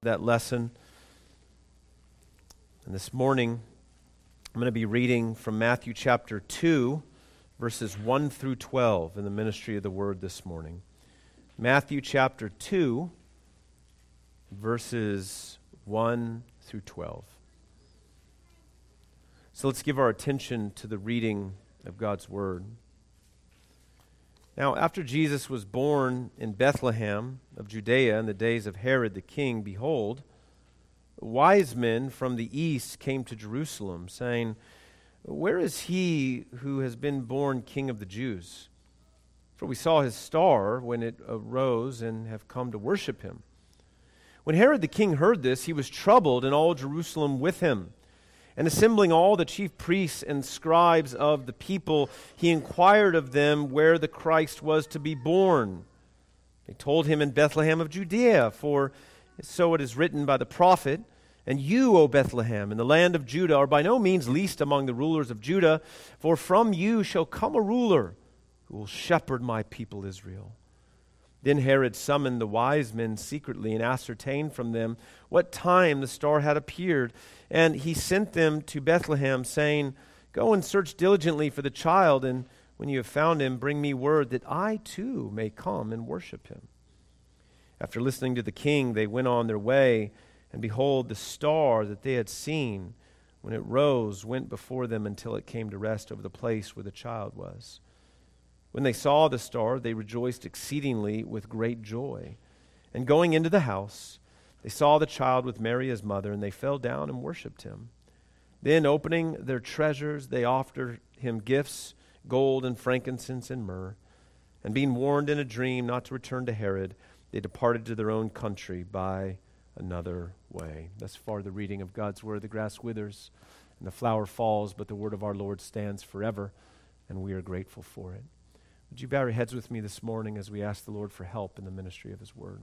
that lesson. And this morning, I'm going to be reading from Matthew chapter 2, verses 1 through 12 in the ministry of the Word this morning. Matthew chapter 2, verses 1 through 12. So let's give our attention to the reading of God's Word. Now, after Jesus was born in Bethlehem of Judea in the days of Herod the king, behold, wise men from the east came to Jerusalem, saying, "Where is he who has been born King of the Jews? For we saw his star when it arose and have come to worship him." When Herod the king heard this, he was troubled, and all Jerusalem with him. And assembling all the chief priests and scribes of the people, he inquired of them where the Christ was to be born. They told him, "In Bethlehem of Judea, for so it is written by the prophet, and you, O Bethlehem, in the land of Judah, are by no means least among the rulers of Judah, for from you shall come a ruler who will shepherd my people Israel." Then Herod summoned the wise men secretly and ascertained from them what time the star had appeared. And he sent them to Bethlehem, saying, "Go and search diligently for the child, and when you have found him, bring me word that I too may come and worship him." After listening to the king, they went on their way, and behold, the star that they had seen, when it rose, went before them until it came to rest over the place where the child was. When they saw the star, they rejoiced exceedingly with great joy. And going into the house, they saw the child with Mary his mother, and they fell down and worshipped him. Then, opening their treasures, they offered him gifts, gold and frankincense and myrrh. And being warned in a dream not to return to Herod, they departed to their own country by another way. Thus far the reading of God's word. The grass withers and the flower falls, but the word of our Lord stands forever, and we are grateful for it. Would you bow your heads with me this morning as we ask the Lord for help in the ministry of his word?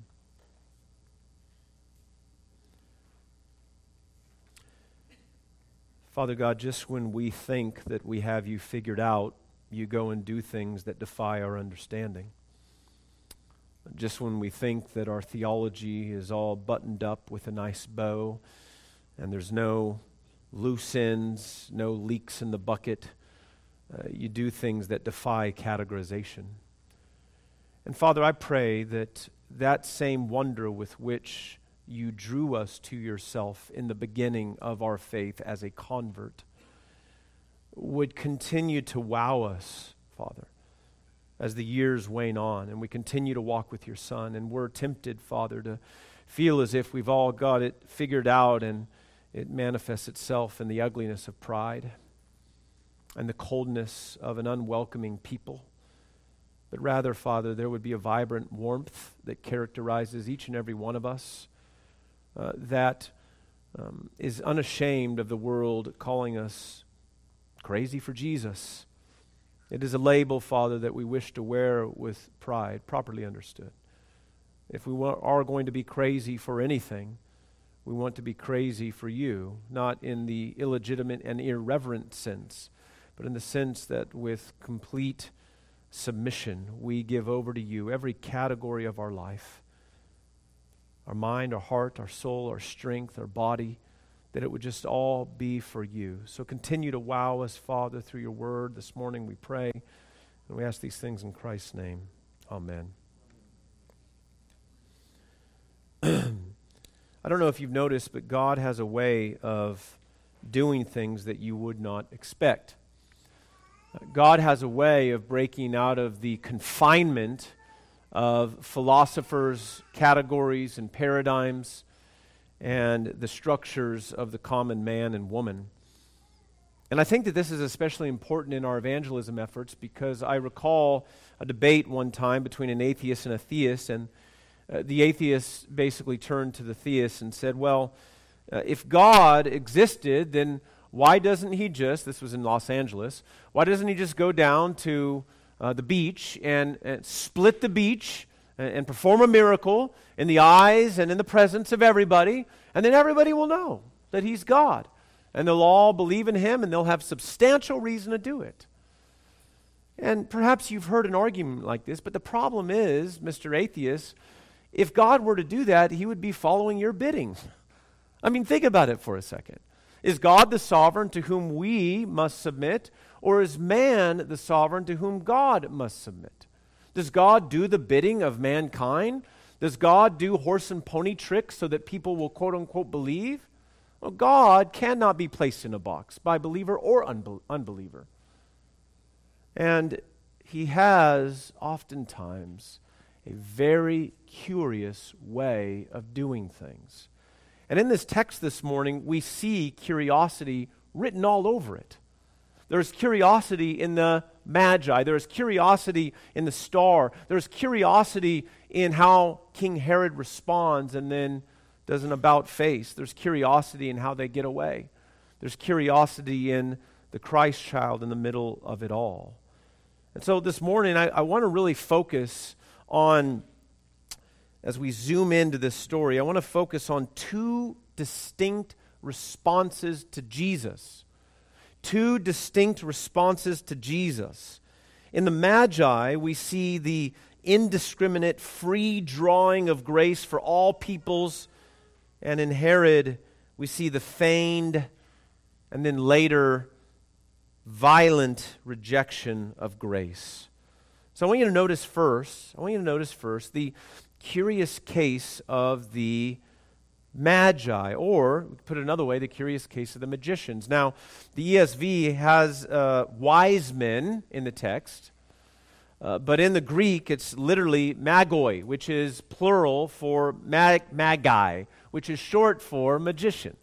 Father God, just when we think that we have you figured out, you go and do things that defy our understanding. Just when we think that our theology is all buttoned up with a nice bow and there's no loose ends, no leaks in the bucket, you do things that defy categorization. And Father, I pray that that same wonder with which you drew us to yourself in the beginning of our faith as a convert would continue to wow us, Father, as the years wane on and we continue to walk with your Son. And we're tempted, Father, to feel as if we've all got it figured out, and it manifests itself in the ugliness of pride and the coldness of an unwelcoming people. But rather, Father, there would be a vibrant warmth that characterizes each and every one of us, that is unashamed of the world calling us crazy for Jesus. It is a label, Father, that we wish to wear with pride, properly understood. If we are going to be crazy for anything, we want to be crazy for you, not in the illegitimate and irreverent sense, but in the sense that with complete submission, we give over to you every category of our life, our mind, our heart, our soul, our strength, our body, that it would just all be for you. So continue to wow us, Father, through your word. This morning we pray, and we ask these things in Christ's name. Amen. I don't know if you've noticed, but God has a way of doing things that you would not expect. God has a way of breaking out of the confinement of philosophers' categories and paradigms and the structures of the common man and woman. And I think that this is especially important in our evangelism efforts, because I recall a debate one time between an atheist and a theist, and the atheist basically turned to the theist and said, well, if God existed, then why doesn't he just, this was in Los Angeles, why doesn't he just go down to the beach and split the beach and perform a miracle in the eyes and in the presence of everybody, and then everybody will know that he's God, and they'll all believe in him, and they'll have substantial reason to do it. And perhaps you've heard an argument like this, but the problem is, Mr. Atheist, if God were to do that, he would be following your bidding. I mean, think about it for a second. Is God the sovereign to whom we must submit, or is man the sovereign to whom God must submit? Does God do the bidding of mankind? Does God do horse and pony tricks so that people will quote unquote believe? Well, God cannot be placed in a box by believer or unbeliever. And he has oftentimes a very curious way of doing things. And in this text this morning, we see curiosity written all over it. There's curiosity in the Magi. There's curiosity in the star. There's curiosity in how King Herod responds and then does an about face. There's curiosity in how they get away. There's curiosity in the Christ child in the middle of it all. And so this morning, I want to really focus on, as we zoom into this story, I want to focus on two distinct responses to Jesus. Two distinct responses to Jesus. In the Magi, we see the indiscriminate, free drawing of grace for all peoples. And in Herod, we see the feigned and then later violent rejection of grace. So I want you to notice first the curious case of the Magi, or put it another way, the curious case of the magicians. Now, the ESV has wise men in the text, but in the Greek it's literally magoi, which is plural for magi, which is short for magician.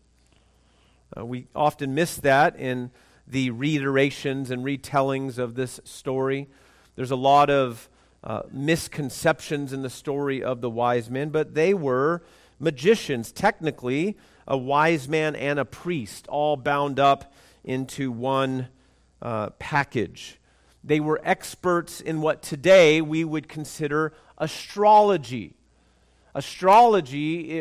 We often miss that in the reiterations and retellings of this story. There's a lot of misconceptions in the story of the wise men, but they were magicians, technically a wise man and a priest, all bound up into one package. They were experts in what today we would consider astrology. Astronomy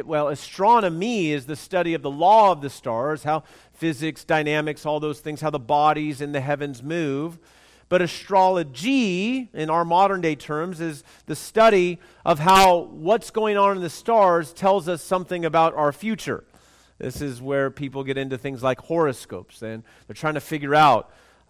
is the study of the law of the stars, how physics, dynamics, all those things, how the bodies in the heavens move. But astrology, in our modern day terms, is the study of how what's going on in the stars tells us something about our future. This is where people get into things like horoscopes, and they're trying to figure out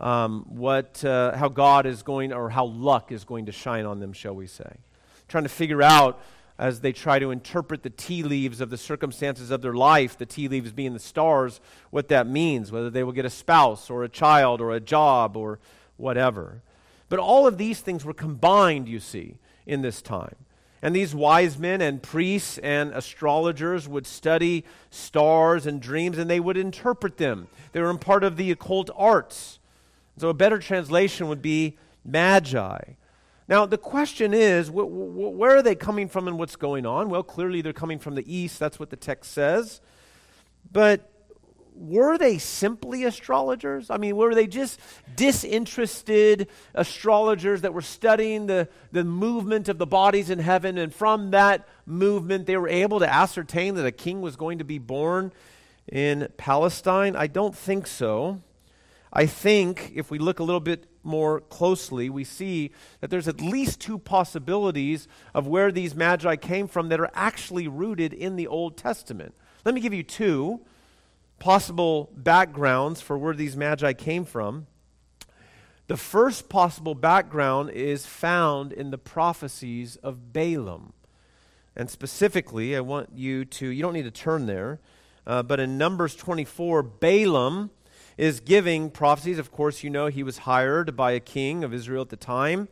how God is going, or how luck is going to shine on them, shall we say. Trying to figure out, as they try to interpret the tea leaves of the circumstances of their life, the tea leaves being the stars, what that means, whether they will get a spouse or a child or a job or whatever. But all of these things were combined, you see, in this time. And these wise men and priests and astrologers would study stars and dreams, and they would interpret them. They were a part of the occult arts. So a better translation would be magi. Now, the question is, where are they coming from and what's going on? Well, clearly they're coming from the east. That's what the text says. But were they simply astrologers? I mean, were they just disinterested astrologers that were studying the movement of the bodies in heaven, and from that movement they were able to ascertain that a king was going to be born in Palestine? I don't think so. I think if we look a little bit more closely, we see that there's at least two possibilities of where these magi came from that are actually rooted in the Old Testament. Let me give you two possible backgrounds for where these magi came from. The first possible background is found in the prophecies of Balaam. And specifically, I want you don't need to turn there, but in Numbers 24, Balaam is giving prophecies. Of course, you know he was hired by a king of Israel at the time.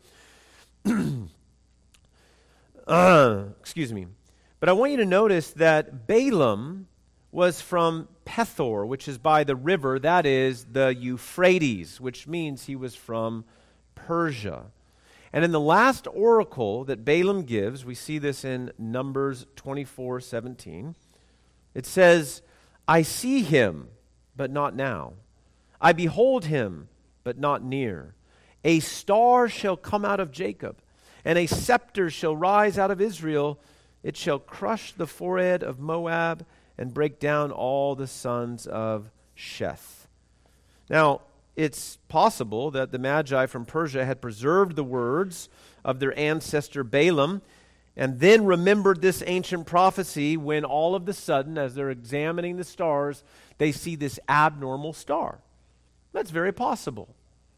Excuse me. But I want you to notice that Balaam was from Pethor, which is by the river, that is the Euphrates, which means he was from Persia. And in the last oracle that Balaam gives, we see this in Numbers 24:17, it says, I see him, but not now. I behold him, but not near. A star shall come out of Jacob, and a scepter shall rise out of Israel. It shall crush the forehead of Moab and break down all the sons of Sheth. Now, it's possible that the Magi from Persia had preserved the words of their ancestor Balaam, and then remembered this ancient prophecy when all of a sudden, as they're examining the stars, they see this abnormal star. That's very possible.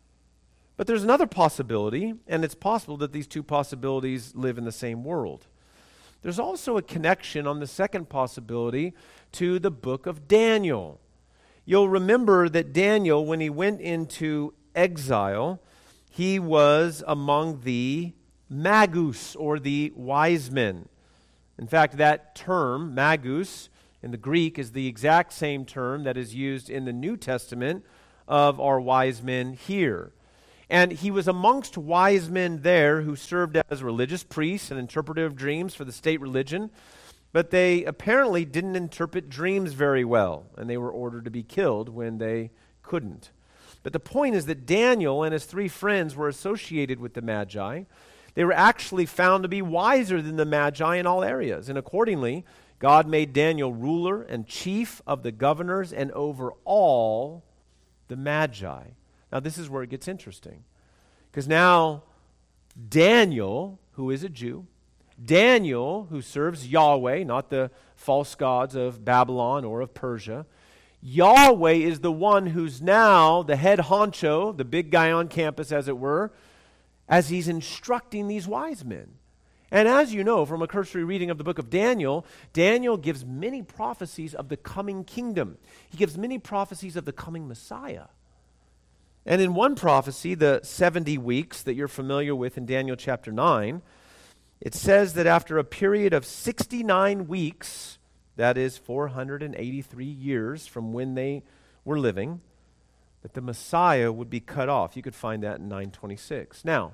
But there's another possibility, and it's possible that these two possibilities live in the same world. There's also a connection on the second possibility to the book of Daniel. You'll remember that Daniel, when he went into exile, he was among the magus, or the wise men. In fact, that term, magus, in the Greek is the exact same term that is used in the New Testament of our wise men here. And he was amongst wise men there who served as religious priests and interpreter of dreams for the state religion, but they apparently didn't interpret dreams very well, and they were ordered to be killed when they couldn't. But the point is that Daniel and his three friends were associated with the Magi. They were actually found to be wiser than the Magi in all areas, and accordingly, God made Daniel ruler and chief of the governors and over all the Magi. Now, this is where it gets interesting, because now Daniel, who is a Jew, Daniel, who serves Yahweh, not the false gods of Babylon or of Persia, Yahweh is the one who's now the head honcho, the big guy on campus, as it were, as he's instructing these wise men. And as you know from a cursory reading of the book of Daniel, Daniel gives many prophecies of the coming kingdom. He gives many prophecies of the coming Messiah. And in one prophecy, the 70 weeks that you're familiar with in Daniel chapter 9, it says that after a period of 69 weeks, that is 483 years from when they were living, that the Messiah would be cut off. You could find that in 926. Now,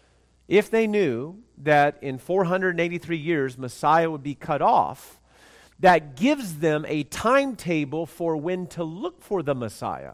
if they knew that in 483 years Messiah would be cut off, that gives them a timetable for when to look for the Messiah.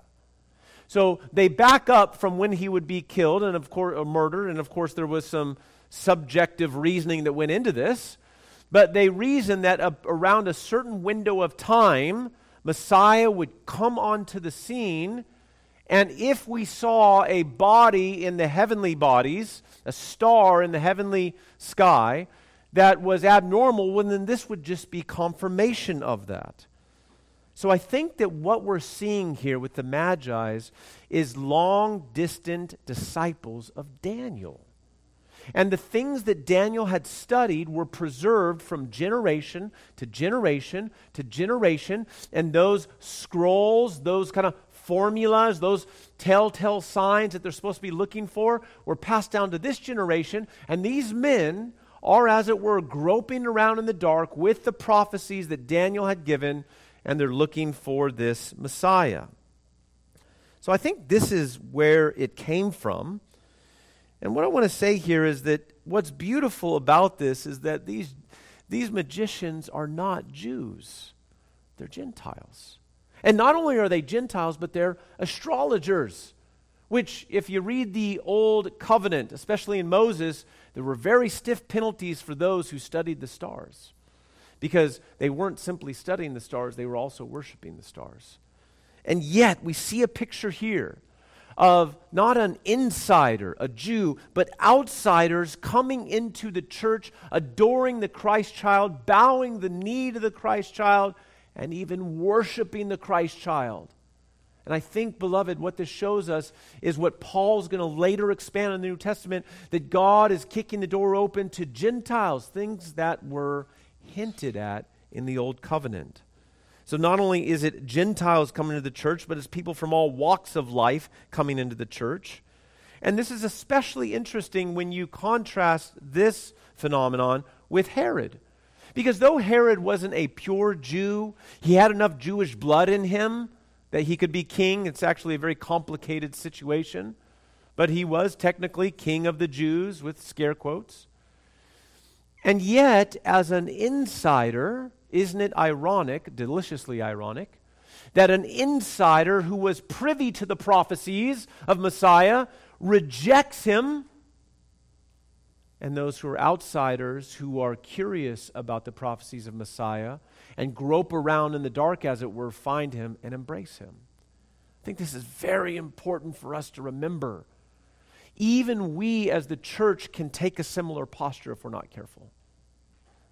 So they back up from when he would be killed and of course murdered, and of course there was some subjective reasoning that went into this, but they reason that around a certain window of time, Messiah would come onto the scene, and if we saw a body in the heavenly bodies, a star in the heavenly sky, that was abnormal, well, then this would just be confirmation of that. So I think that what we're seeing here with the Magi's is long-distant disciples of Daniel. And the things that Daniel had studied were preserved from generation to generation to generation, and those scrolls, those kind of formulas, those telltale signs that they're supposed to be looking for were passed down to this generation, and these men are, as it were, groping around in the dark with the prophecies that Daniel had given, and they're looking for this Messiah. So I think this is where it came from. And what I want to say here is that what's beautiful about this is that these magicians are not Jews. They're Gentiles. And not only are they Gentiles, but they're astrologers, which if you read the Old Covenant, especially in Moses, there were very stiff penalties for those who studied the stars. Because they weren't simply studying the stars, they were also worshiping the stars. And yet, we see a picture here of not an insider, a Jew, but outsiders coming into the church, adoring the Christ child, bowing the knee to the Christ child, and even worshiping the Christ child. And I think, beloved, what this shows us is what Paul's going to later expand in the New Testament, that God is kicking the door open to Gentiles, things that were hinted at in the Old Covenant. So not only is it Gentiles coming to the church, but it's people from all walks of life coming into the church. And this is especially interesting when you contrast this phenomenon with Herod. Because though Herod wasn't a pure Jew, he had enough Jewish blood in him that he could be king. It's actually a very complicated situation. But he was technically king of the Jews, with scare quotes. And yet, as an insider, isn't it ironic, deliciously ironic, that an insider who was privy to the prophecies of Messiah rejects him, and those who are outsiders who are curious about the prophecies of Messiah and grope around in the dark, as it were, find him and embrace him? I think this is very important for us to remember. Even we as the church can take a similar posture if we're not careful.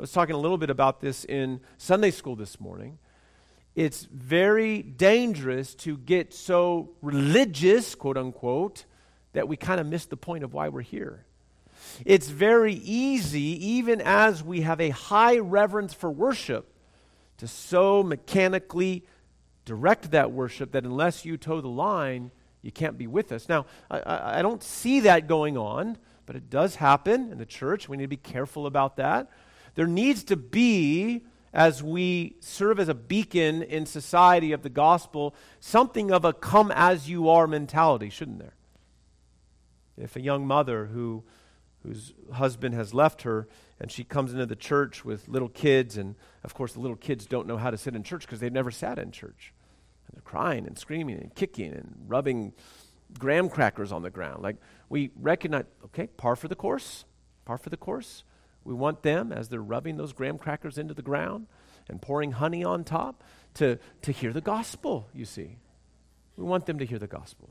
was talking a little bit about this in Sunday school this morning. It's very dangerous to get so religious, quote unquote, that we kind of miss the point of why we're here. It's very easy, even as we have a high reverence for worship, to so mechanically direct that worship that unless you toe the line, you can't be with us. Now, I don't see that going on, but it does happen in the church. We need to be careful about that. There needs to be, as we serve as a beacon in society of the gospel, something of a come as you are mentality, shouldn't there? If a young mother whose husband has left her and she comes into the church with little kids, and of course the little kids don't know how to sit in church because they've never sat in church. And they're crying and screaming and kicking and rubbing graham crackers on the ground. Like, we recognize, okay, par for the course. We want them, as they're rubbing those graham crackers into the ground and pouring honey on top, to hear the gospel, you see. We want them to hear the gospel.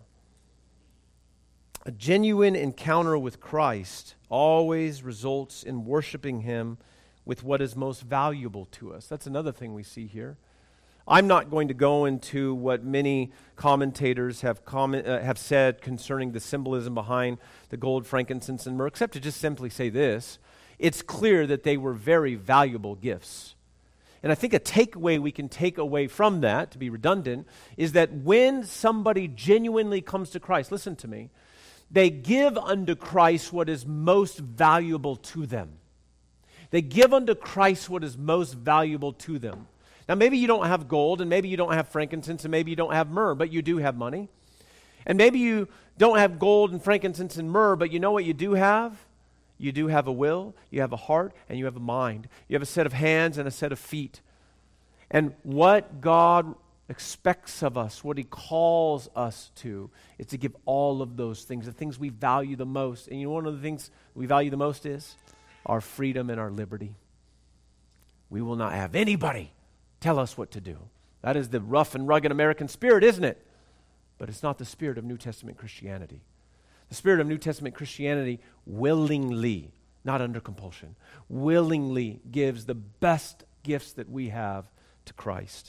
A genuine encounter with Christ always results in worshiping Him with what is most valuable to us. That's another thing we see here. I'm not going to go into what many commentators have said concerning the symbolism behind the gold, frankincense, and myrrh, except to just simply say this. It's clear that they were very valuable gifts. And I think a takeaway we can take away from that, to be redundant, is that when somebody genuinely comes to Christ, listen to me, they give unto Christ what is most valuable to them. They give unto Christ what is most valuable to them. Now, maybe you don't have gold, and maybe you don't have frankincense, and maybe you don't have myrrh, but you do have money. And maybe you don't have gold and frankincense and myrrh, but you know what you do have? You do have a will, you have a heart, and you have a mind. You have a set of hands and a set of feet. And what God expects of us, what He calls us to, is to give all of those things, the things we value the most. And you know, one of the things we value the most is our freedom and our liberty. We will not have anybody tell us what to do. That is the rough and rugged American spirit, isn't it? But it's not the spirit of New Testament Christianity. The spirit of New Testament Christianity willingly, not under compulsion, willingly gives the best gifts that we have to Christ.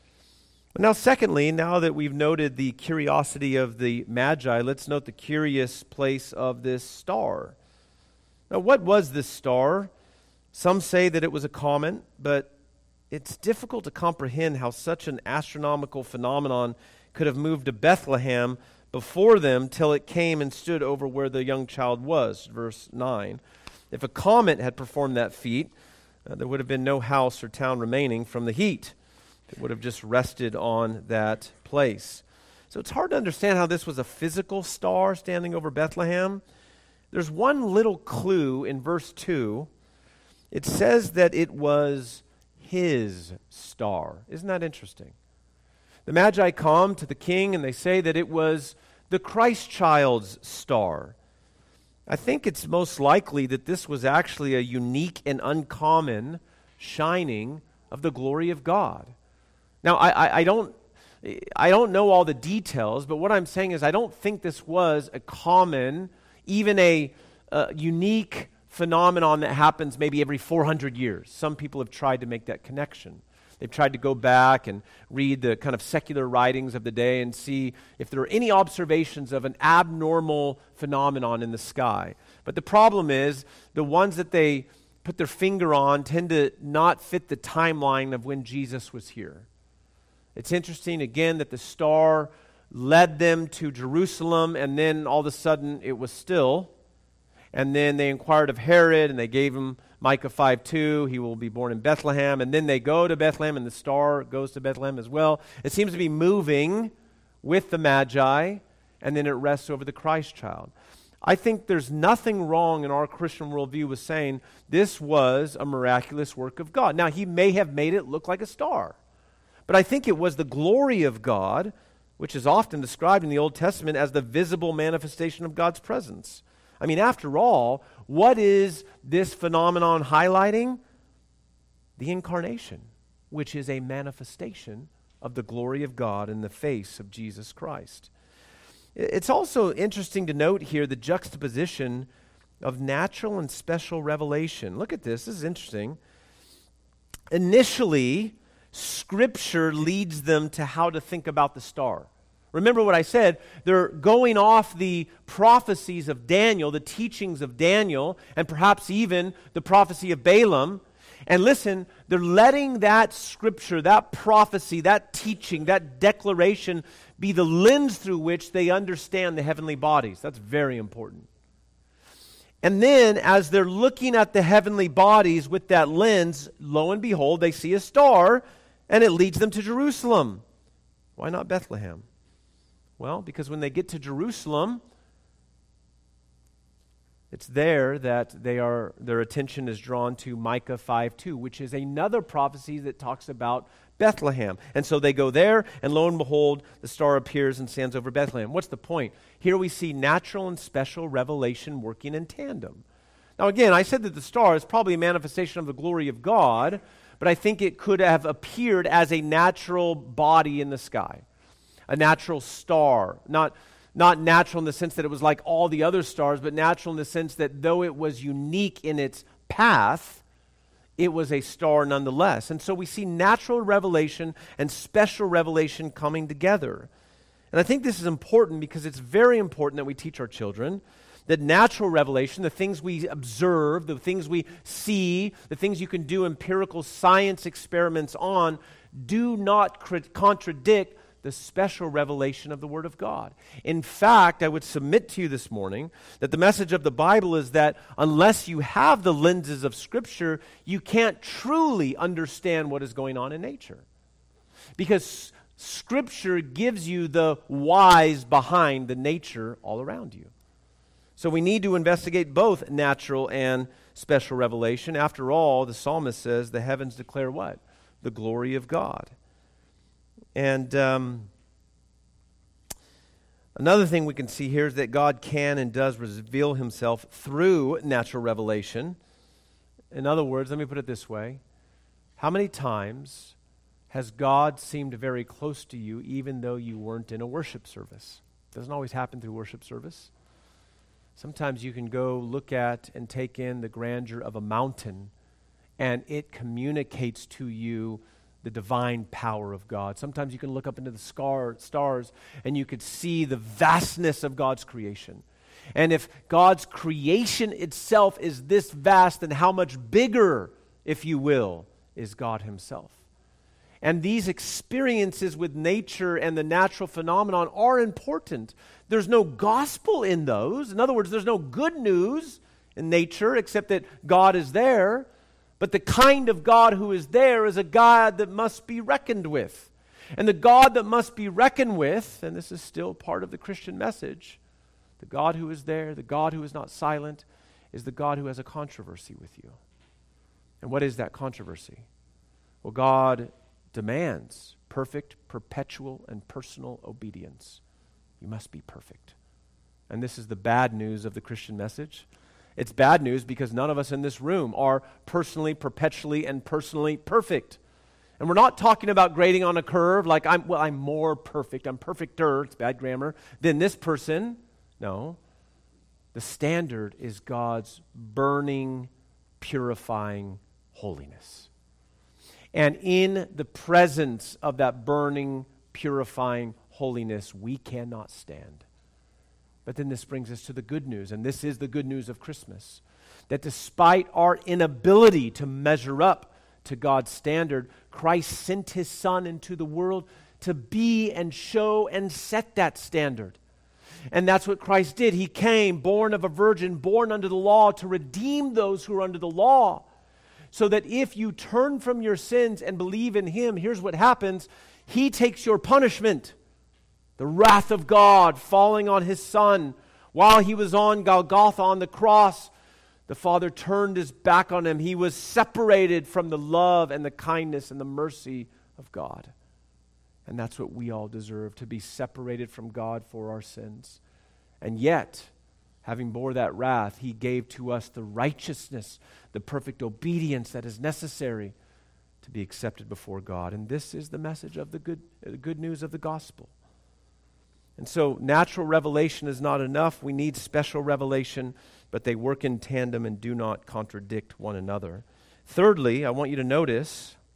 But now, secondly, now that we've noted the curiosity of the Magi, let's note the curious place of this star. Now, what was this star? Some say that it was a comet, but it's difficult to comprehend how such an astronomical phenomenon could have moved to Bethlehem before them till it came and stood over where the young child was, verse 9. If a comet had performed that feat, there would have been no house or town remaining from the heat. It would have just rested on that place. So it's hard to understand how this was a physical star standing over Bethlehem. There's one little clue in verse 2. It says that it was His star. Isn't that interesting? The Magi come to the king and they say that it was the Christ child's star. I think it's most likely that this was actually a unique and uncommon shining of the glory of God. Now, I don't know all the details, but what I'm saying is I don't think this was a common, even a unique phenomenon that happens maybe every 400 years. Some people have tried to make that connection. They've tried to go back and read the kind of secular writings of the day and see if there are any observations of an abnormal phenomenon in the sky. But the problem is the ones that they put their finger on tend to not fit the timeline of when Jesus was here. It's interesting, again, that the star led them to Jerusalem, and then all of a sudden it was still. And then they inquired of Herod, and they gave him Micah 5:2, he will be born in Bethlehem. And then they go to Bethlehem, and the star goes to Bethlehem as well. It seems to be moving with the Magi, and then it rests over the Christ child. I think there's nothing wrong in our Christian worldview with saying this was a miraculous work of God. Now, He may have made it look like a star, but I think it was the glory of God, which is often described in the Old Testament as the visible manifestation of God's presence. I mean, after all, what is this phenomenon highlighting? The incarnation, which is a manifestation of the glory of God in the face of Jesus Christ. It's also interesting to note here the juxtaposition of natural and special revelation. Look at this. This is interesting. initially, Scripture leads them to how to think about the star. Remember what I said, they're going off the prophecies of Daniel, the teachings of Daniel, and perhaps even the prophecy of Balaam. And listen, they're letting that Scripture, that prophecy, that teaching, that declaration be the lens through which they understand the heavenly bodies. That's very important. And then, as they're looking at the heavenly bodies with that lens, lo and behold, they see a star, and it leads them to Jerusalem. Why not Bethlehem? Well, because when they get to Jerusalem, it's there that their attention is drawn to Micah 5:2, which is another prophecy that talks about Bethlehem. And so they go there, and lo and behold, the star appears and stands over Bethlehem. What's the point? Here we see natural and special revelation working in tandem. Now again, I said that the star is probably a manifestation of the glory of God, but I think it could have appeared as a natural body in the sky. A natural star, not natural in the sense that it was like all the other stars, but natural in the sense that though it was unique in its path, it was a star nonetheless. And so we see natural revelation and special revelation coming together. And I think this is important because it's very important that we teach our children that natural revelation, the things we observe, the things we see, the things you can do empirical science experiments on, do not contradict the special revelation of the Word of God. In fact, I would submit to you this morning that the message of the Bible is that unless you have the lenses of Scripture, you can't truly understand what is going on in nature. Because Scripture gives you the whys behind the nature all around you. So we need to investigate both natural and special revelation. After all, the psalmist says the heavens declare what? The glory of God. And another thing we can see here is that God can and does reveal himself through natural revelation. In other words, let me put it this way. How many times has God seemed very close to you even though you weren't in a worship service? It doesn't always happen through worship service. Sometimes you can go look at and take in the grandeur of a mountain, and it communicates to you the divine power of God. Sometimes you can look up into the stars and you could see the vastness of God's creation. And if God's creation itself is this vast, then how much bigger, if you will, is God himself? And these experiences with nature and the natural phenomenon are important. There's no gospel in those. In other words, there's no good news in nature except that God is there. But the kind of God who is there is a God that must be reckoned with. And the God that must be reckoned with, and this is still part of the Christian message, the God who is there, the God who is not silent, is the God who has a controversy with you. And what is that controversy? Well, God demands perfect, perpetual, and personal obedience. You must be perfect. And this is the bad news of the Christian message. It's bad news because none of us in this room are personally, perpetually, and personally perfect. And we're not talking about grading on a curve like I'm more perfect, I'm perfecter, it's bad grammar, than this person. No. The standard is God's burning, purifying holiness. And in the presence of that burning, purifying holiness, we cannot stand. But then this brings us to the good news, and this is the good news of Christmas, that despite our inability to measure up to God's standard, Christ sent his Son into the world to be and show and set that standard. And that's what Christ did. He came, born of a virgin, born under the law, to redeem those who are under the law. So that if you turn from your sins and believe in him, here's what happens. He takes your punishment. The wrath of God falling on his Son. While he was on Golgotha on the cross, the Father turned his back on him. He was separated from the love and the kindness and the mercy of God. And that's what we all deserve, to be separated from God for our sins. And yet, having bore that wrath, he gave to us the righteousness, the perfect obedience that is necessary to be accepted before God. And this is the message of the good news of the gospel. And so natural revelation is not enough. We need special revelation, but they work in tandem and do not contradict one another. Thirdly, I want you to notice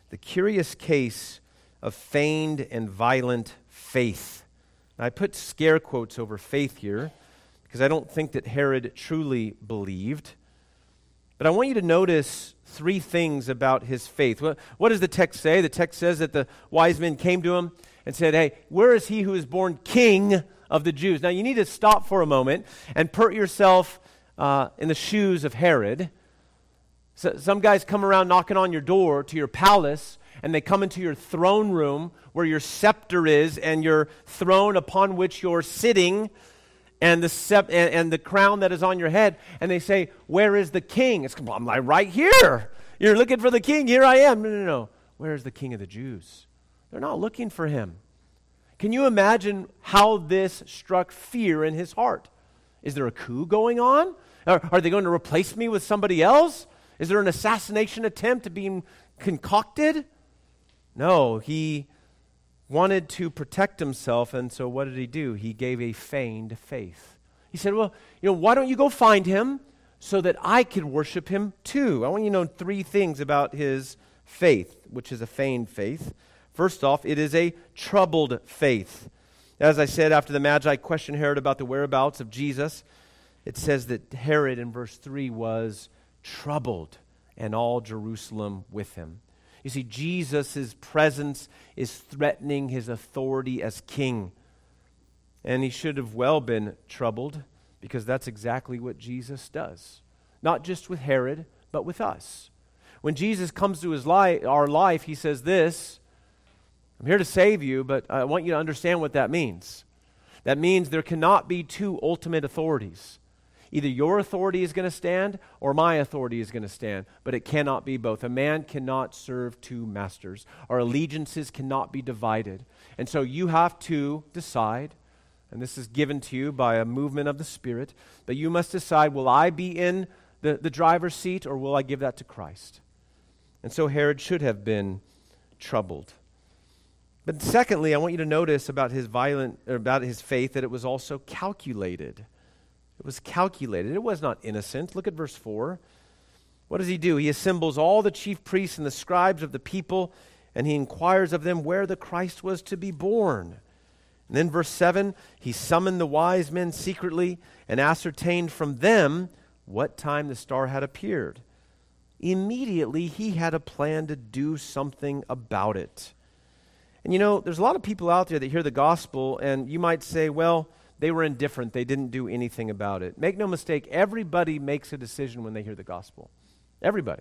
the curious case of feigned and violent faith. Now, I put scare quotes over faith here because I don't think that Herod truly believed. But I want you to notice three things about his faith. What does the text say? The text says that the wise men came to him and said, "Hey, where is he who is born king of the Jews?" Now, you need to stop for a moment and put yourself in the shoes of Herod. So, some guys come around knocking on your door to your palace, and they come into your throne room where your scepter is and your throne upon which you're sitting, and the crown that is on your head, and they say, "Where is the king?" I'm like, "Right here. You're looking for the king. Here I am." No. Where is the king of the Jews? They're not looking for him. Can you imagine how this struck fear in his heart? Is there a coup going on? Are they going to replace me with somebody else? Is there an assassination attempt being concocted? No, he wanted to protect himself, and so what did he do? He gave a feigned faith. He said, "Well, why don't you go find him so that I could worship him too?" I want you to know three things about his faith, which is a feigned faith. First off, it is a troubled faith. As I said, after the Magi questioned Herod about the whereabouts of Jesus, it says that Herod in verse 3 was troubled, and all Jerusalem with him. You see, Jesus' presence is threatening his authority as king. And he should have well been troubled, because that's exactly what Jesus does. Not just with Herod, but with us. When Jesus comes to our life, he says this, "I'm here to save you, but I want you to understand what that means." That means there cannot be two ultimate authorities. Either your authority is going to stand or my authority is going to stand, but it cannot be both. A man cannot serve two masters. Our allegiances cannot be divided. And so you have to decide, and this is given to you by a movement of the Spirit, but you must decide, will I be in the driver's seat or will I give that to Christ? And so Herod should have been troubled. But secondly, I want you to notice about his faith that it was also calculated. It was calculated. It was not innocent. Look at verse 4. What does he do? He assembles all the chief priests and the scribes of the people, and he inquires of them where the Christ was to be born. And then verse 7, he summoned the wise men secretly and ascertained from them what time the star had appeared. Immediately, he had a plan to do something about it. And there's a lot of people out there that hear the gospel, and you might say, well, they were indifferent. They didn't do anything about it. Make no mistake, everybody makes a decision when they hear the gospel. Everybody.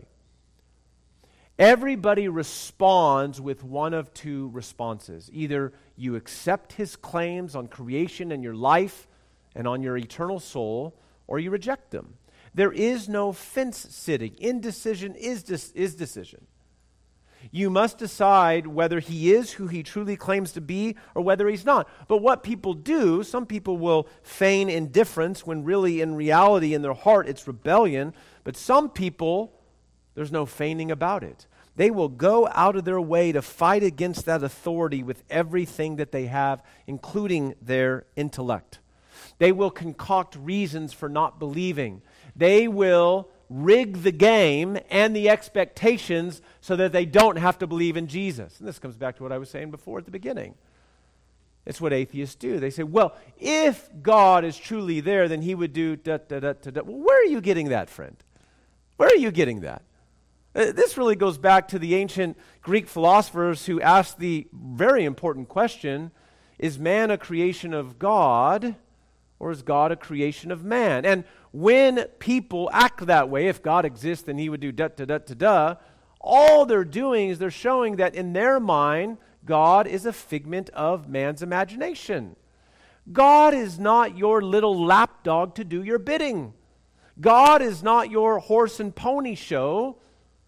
Everybody responds with one of two responses. Either you accept his claims on creation and your life and on your eternal soul, or you reject them. There is no fence sitting. Indecision is decision. You must decide whether he is who he truly claims to be or whether he's not. But what people do, some people will feign indifference when really in reality in their heart it's rebellion. But some people, there's no feigning about it. They will go out of their way to fight against that authority with everything that they have, including their intellect. They will concoct reasons for not believing. They will rig the game and the expectations so that they don't have to believe in Jesus. And this comes back to what I was saying before at the beginning. It's what atheists do. They say, well, if God is truly there, then he would do da-da-da-da-da. Well, where are you getting that, friend? Where are you getting that? This really goes back to the ancient Greek philosophers who asked the very important question, is man a creation of God or is God a creation of man? And when people act that way, if God exists, then he would do da-da-da-da-da, all they're doing is they're showing that in their mind, God is a figment of man's imagination. God is not your little lapdog to do your bidding. God is not your horse and pony show.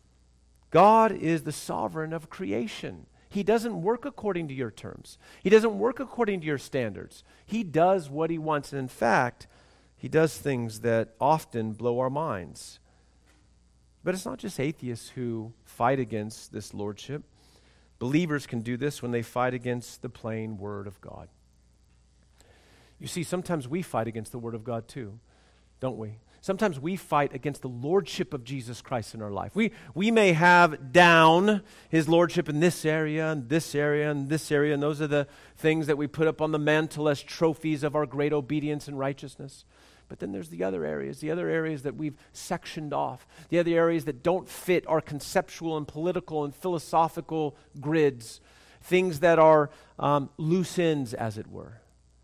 God is the sovereign of creation. He doesn't work according to your terms. He doesn't work according to your standards. He does what he wants. And in fact, he does things that often blow our minds. But it's not just atheists who fight against this lordship. Believers can do this when they fight against the plain word of God. You see, sometimes we fight against the word of God too, don't we? Sometimes we fight against the lordship of Jesus Christ in our life. We may have down his lordship in this area and this area and this area, and those are the things that we put up on the mantle as trophies of our great obedience and righteousness. But then there's the other areas that we've sectioned off, the other areas that don't fit our conceptual and political and philosophical grids, things that are loose ends, as it were.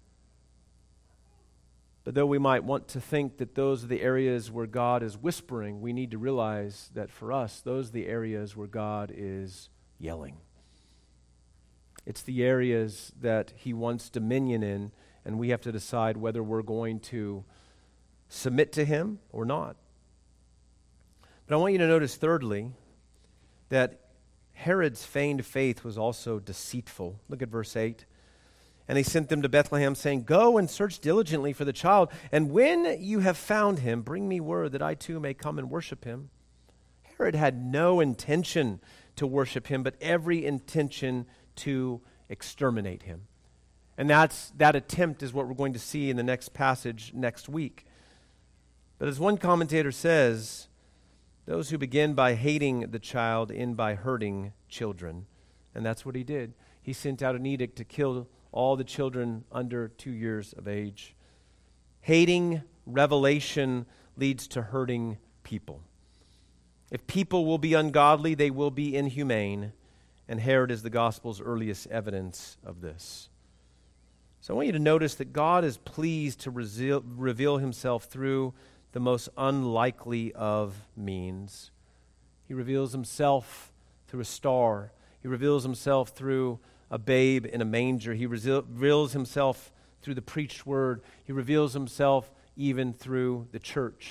But though we might want to think that those are the areas where God is whispering, we need to realize that for us, those are the areas where God is yelling. It's the areas that he wants dominion in, and we have to decide whether we're going to submit to him or not. But I want you to notice, thirdly, that Herod's feigned faith was also deceitful. Look at verse 8. And he sent them to Bethlehem, saying, "Go and search diligently for the child, and when you have found him, bring me word that I too may come and worship him." Herod had no intention to worship him, but every intention to exterminate him. And that attempt is what we're going to see in the next passage next week. But as one commentator says, those who begin by hating the child end by hurting children. And that's what he did. He sent out an edict to kill all the children under 2 years of age. Hating revelation leads to hurting people. If people will be ungodly, they will be inhumane, and Herod is the gospel's earliest evidence of this. So I want you to notice that God is pleased to reveal himself through the most unlikely of means. He reveals himself through a star. He reveals himself through a babe in a manger. He reveals himself through the preached word. He reveals himself even through the church.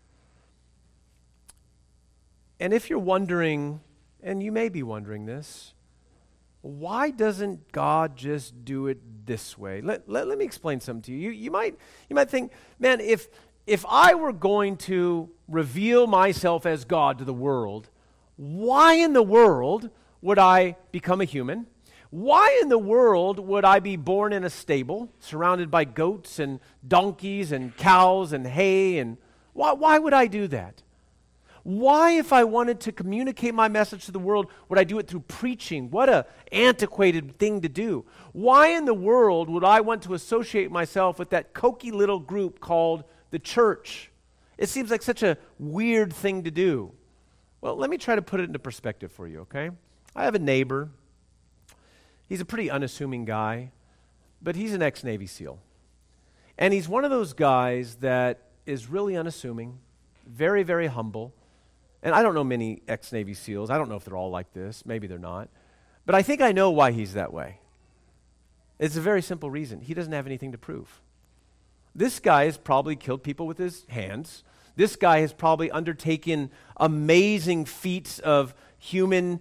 And if you're wondering, and you may be wondering this, why doesn't God just do it this way? Let me explain something to you. You might think, man, if I were going to reveal myself as God to the world, why in the world would I become a human? Why in the world would I be born in a stable, surrounded by goats and donkeys and cows and hay? And why would I do that? Why, if I wanted to communicate my message to the world, would I do it through preaching? What an antiquated thing to do. Why in the world would I want to associate myself with that cokey little group called the church? It seems like such a weird thing to do. Well, let me try to put it into perspective for you, okay? I have a neighbor. He's a pretty unassuming guy, but he's an ex-Navy SEAL. And he's one of those guys that is really unassuming, very, very humble. And I don't know many ex-Navy SEALs. I don't know if they're all like this. Maybe they're not. But I think I know why he's that way. It's a very simple reason. He doesn't have anything to prove. This guy has probably killed people with his hands. This guy has probably undertaken amazing feats of human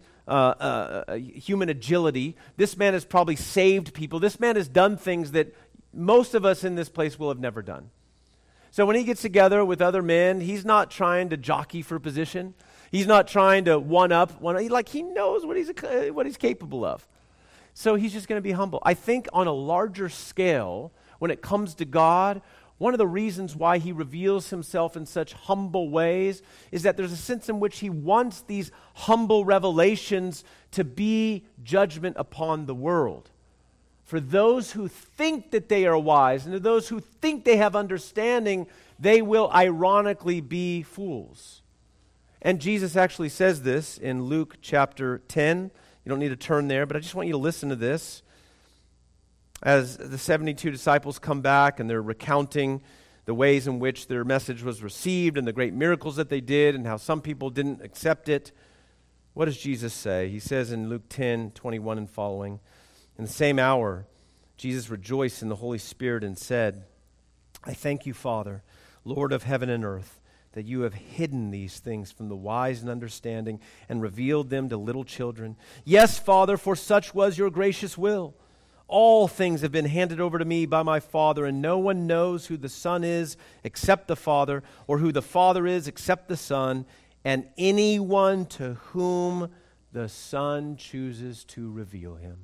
agility. This man has probably saved people. This man has done things that most of us in this place will have never done. So when he gets together with other men, he's not trying to jockey for position. He's not trying to he knows what he's capable of. So he's just going to be humble. I think on a larger scale, when it comes to God, one of the reasons why he reveals himself in such humble ways is that there's a sense in which he wants these humble revelations to be judgment upon the world. For those who think that they are wise and to those who think they have understanding, they will ironically be fools. And Jesus actually says this in Luke chapter 10. You don't need to turn there, but I just want you to listen to this. As the 72 disciples come back and they're recounting the ways in which their message was received and the great miracles that they did and how some people didn't accept it, what does Jesus say? He says in Luke 10:21 and following, "In the same hour, Jesus rejoiced in the Holy Spirit and said, 'I thank you, Father, Lord of heaven and earth, that you have hidden these things from the wise and understanding and revealed them to little children. Yes, Father, for such was your gracious will. All things have been handed over to me by my Father, and no one knows who the Son is except the Father, or who the Father is except the Son, and anyone to whom the Son chooses to reveal him.'"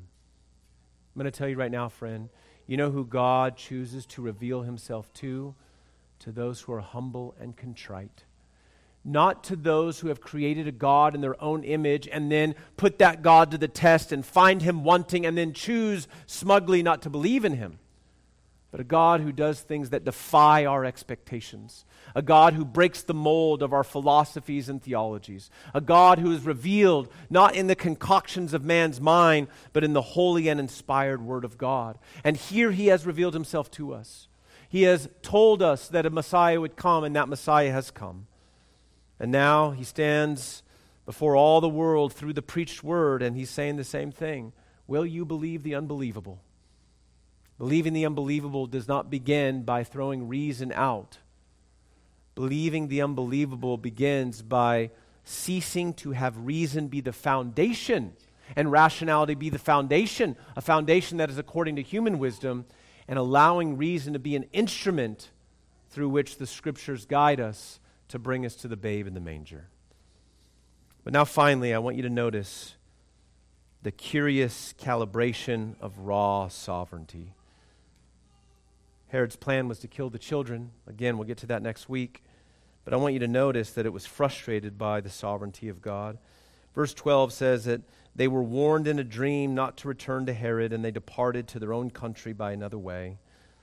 I'm going to tell you right now, friend, you know who God chooses to reveal himself to? to those who are humble and contrite. Not to those who have created a God in their own image and then put that God to the test and find him wanting and then choose smugly not to believe in him. But a God who does things that defy our expectations. A God who breaks the mold of our philosophies and theologies. A God who is revealed not in the concoctions of man's mind, but in the holy and inspired Word of God. And here he has revealed himself to us. He has told us that a Messiah would come, and that Messiah has come. And now he stands before all the world through the preached word, and he's saying the same thing. Will you believe the unbelievable? Believing the unbelievable does not begin by throwing reason out. Believing the unbelievable begins by ceasing to have reason be the foundation and rationality be the foundation, a foundation that is according to human wisdom, and allowing reason to be an instrument through which the Scriptures guide us to bring us to the babe in the manger. But now finally, I want you to notice the curious calibration of raw sovereignty. Herod's plan was to kill the children. Again, we'll get to that next week. But I want you to notice that it was frustrated by the sovereignty of God. Verse 12 says that they were warned in a dream not to return to Herod, and they departed to their own country by another way.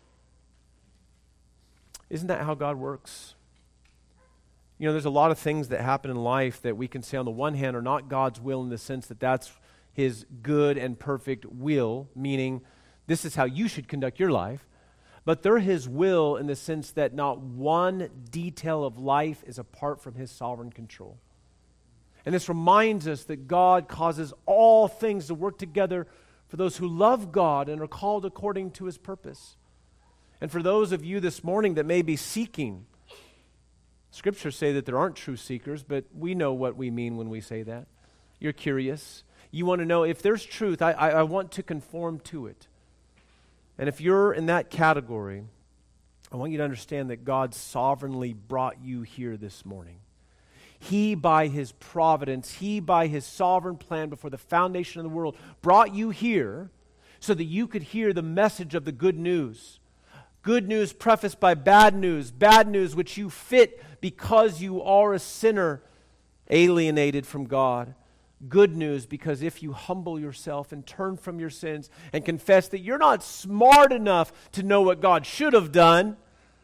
Isn't that how God works? You know, there's a lot of things that happen in life that we can say on the one hand are not God's will in the sense that that's his good and perfect will, meaning this is how you should conduct your life. But they're his will in the sense that not one detail of life is apart from his sovereign control. And this reminds us that God causes all things to work together for those who love God and are called according to his purpose. And for those of you this morning that may be seeking, Scriptures say that there aren't true seekers, but we know what we mean when we say that. You're curious. You want to know if there's truth, I want to conform to it. And if you're in that category, I want you to understand that God sovereignly brought you here this morning. He, by his providence, he, by his sovereign plan before the foundation of the world, brought you here so that you could hear the message of the good news. Good news prefaced by bad news which you fit because you are a sinner alienated from God. Good news because if you humble yourself and turn from your sins and confess that you're not smart enough to know what God should have done,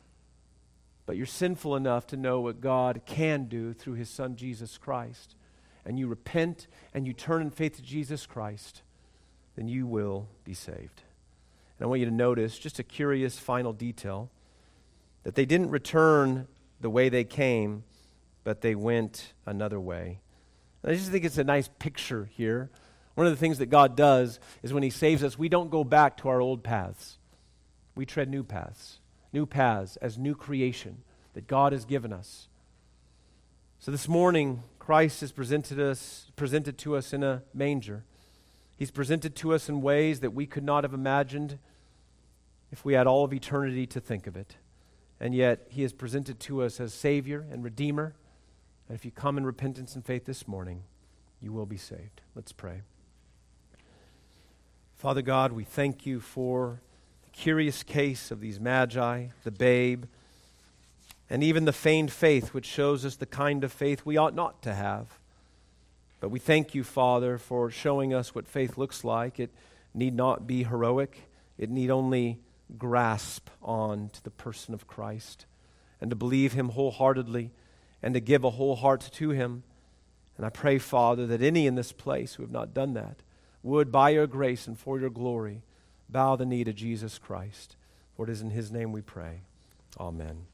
but you're sinful enough to know what God can do through his Son Jesus Christ, and you repent and you turn in faith to Jesus Christ, then you will be saved. And I want you to notice just a curious final detail, that they didn't return the way they came, but they went another way. And I just think it's a nice picture here. One of the things that God does is when he saves us, we don't go back to our old paths. We tread new paths as new creation that God has given us. So this morning, Christ is presented to us in a manger. He's presented to us in ways that we could not have imagined if we had all of eternity to think of it. And yet, he is presented to us as Savior and Redeemer. And if you come in repentance and faith this morning, you will be saved. Let's pray. Father God, we thank you for the curious case of these magi, the babe, and even the feigned faith, which shows us the kind of faith we ought not to have. But we thank you, Father, for showing us what faith looks like. It need not be heroic. It need only grasp on to the person of Christ and to believe him wholeheartedly and to give a whole heart to him. And I pray, Father, that any in this place who have not done that would, by your grace and for your glory, bow the knee to Jesus Christ. For it is in his name we pray. Amen.